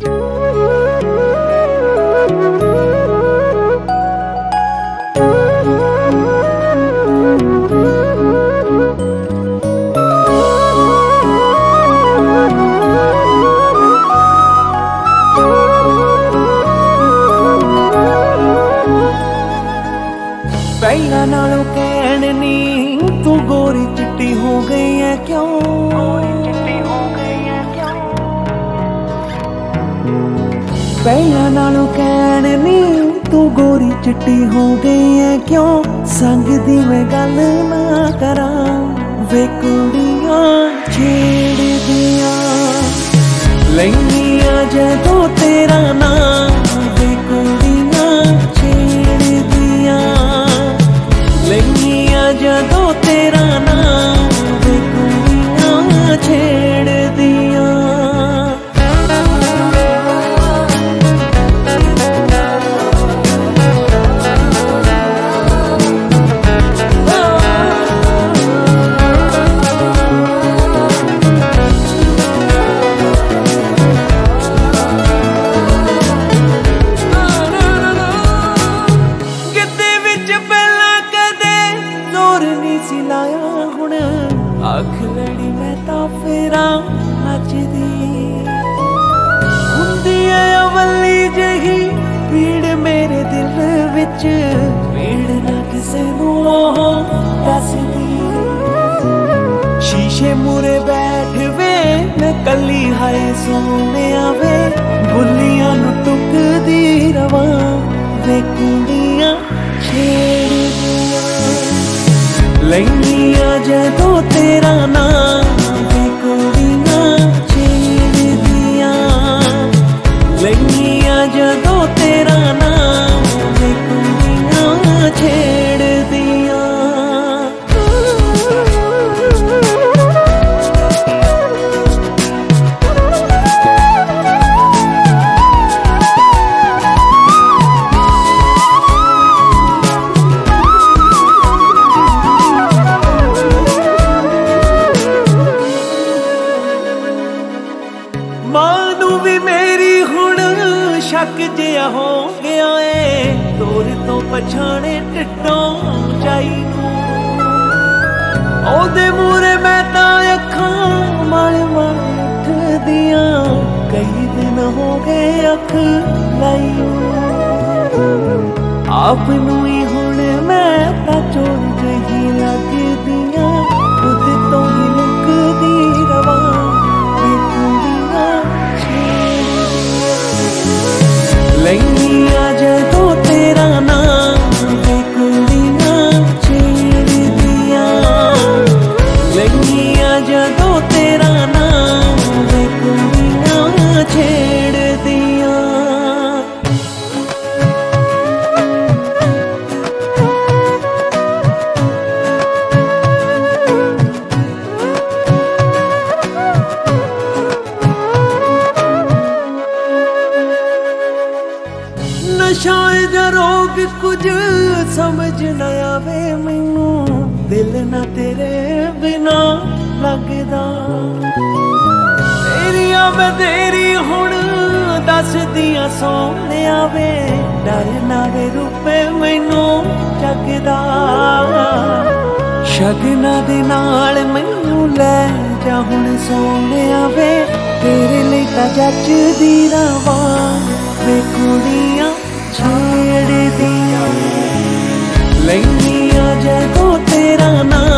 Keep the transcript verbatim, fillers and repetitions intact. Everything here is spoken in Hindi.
पहला नालों कहन नी तू गोरी चिट्टी हो गई है क्यों? पहला नालों कहन नी तू गोरी चिट्टी हो गई है क्यों? संग दी मैं गल ना करा वे कुड़ियां छेड़ दिया लैनिया जदों तेरा नाम वे कुड़ियां छेड़ दिया लैनिया जदों तेरा नाम वे कुड़ियां छेड़ दिया। अख लड़ी मैं तो फेरा नचदी हुंदी है अवली जही पीड़ मेरे दिल विच पीड़ ना किसे नूं दसदी शीशे मुरे बैठ वे मैं कली हाय सोने आवे भुलियां नूं टुकदी रवां वे कुड़ियां छेड़ दियां लैनिया जदों तेरा नाम वे कुड़ियां छेड़ दिया लैनिया जदों तेरा नाम वे कुड़ियां छेड़ दिया। मानू भी मेरी हुण शक जिहा हो गया है दूर तो पछाणे टिड्डों जाई नूं ओदे मूरे मैं तां अखां मल मल उठदियां कई दिन हो गए अख लाई आप नूं ही हुण मैं तां चोर जही लगदियां खुद तो ही लुकदी रवां लैनिया जदों तेरा नाम वे कुड़ियां छेड़ दिया लैनिया जदों तेरा नाम वे कुड़ियां छेड़ दिया। शायद रोग कुछ समझ न आवे मैनू दिल ना तेरे बिना लगदा तेरिया मैं तेरी हुण दस दिया सोने आवे डर ना वे रूपे मैनू जगदा शगना दे नाल मैनू लै जा हुण सोने आवे तेरे लिए तां जचदी रवां वे कुड़ियां छेड़ दिया लैनिया जदों तेरा नाम